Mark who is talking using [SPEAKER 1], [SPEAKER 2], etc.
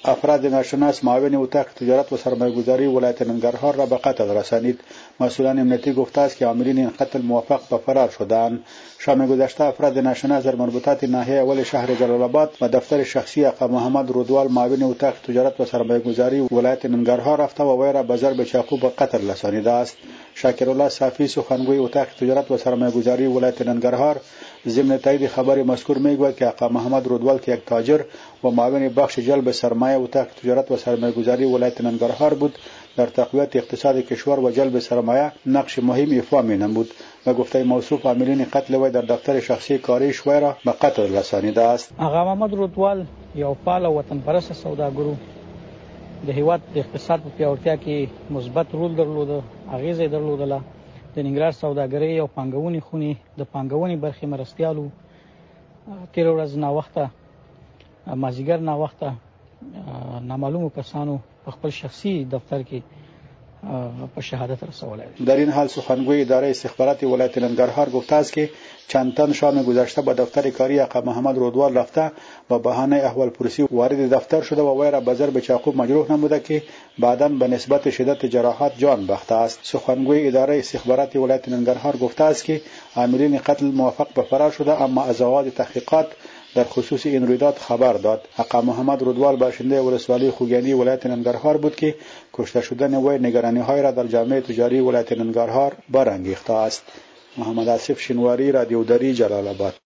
[SPEAKER 1] افراد ناشناس معاون اتاق تجارت و سرمایه‌گذاری ولایت ننگرهار را به قتل رسانید. مسئولان امنیتی گفته است که عاملین این قتل موفق به فرار شدند. شام گذشته افراد ناشناس در مربوطات ناحیه اول شهر جلال آباد و دفتر شخصی آقا محمد رودوال معاون اتاق تجارت و سرمایه‌گذاری ولایت ننگرهار رفته و وی را به ضرب چاقو به قتل رسانیده است. شاکرالله صافی سخنگوی اتاق تجارت و سرمایه‌گذاری ولایت ننگرهار ضمن تایید خبر مذکور میگوید که آقا محمد رودوال که یک تاجر و معاون بخش جلب سرمایه اتاق تجارت و سرمایه‌گذاری ولایت ننگرهار بود، در تقویت اقتصاد کشور و جلب سرمایه نقش مهم ایفا می‌نمود و گفته موصوف عاملین قتل وی در دفتر شخصی کاریش وی را به قتل رسانیده است.
[SPEAKER 2] آقا محمد رودوال یو فعال وطن پرست سوداګرو د هیواد د اقتصاد په پیاوړتیا کې مثبت رول درلوده، اغیزه درلودله. د ننګرهار سوداګرۍ او پانګونې خونې د پانګونې برخې مرستیالو تیر ورځ ناوخته مازیګر ناوخته نامعلومو کسانو په خپل شخصي دفتر کې په شهادت رسولی.
[SPEAKER 1] در این حال سخنگوی اداره استخبارات ولایت ننگرهار گفته است که چند تن شام گذشته به دفتر کاری آقا محمد رودوال رفته و بهانه احوال پرسی وارد دفتر شده و وی را به ضرب چاقو مجروح نموده که بعداً به نسبت شدت جراحات جان باخته است. سخنگوی اداره استخبارات ولایت ننگرهار گفته است که عاملین قتل موفق به فرار شده، اما از آغاز تحقیقات در خصوص این رویداد خبر داد. آقا محمد رودوال باشنده ولسوالی خوگیانی ولایت ننگرهار بود که کشته شدن وی نگرانی‌های را در جامعه تجاری ولایت ننگرهار برانگیخته است. محمد آصف شنواری، رادیو دری، جلال آباد.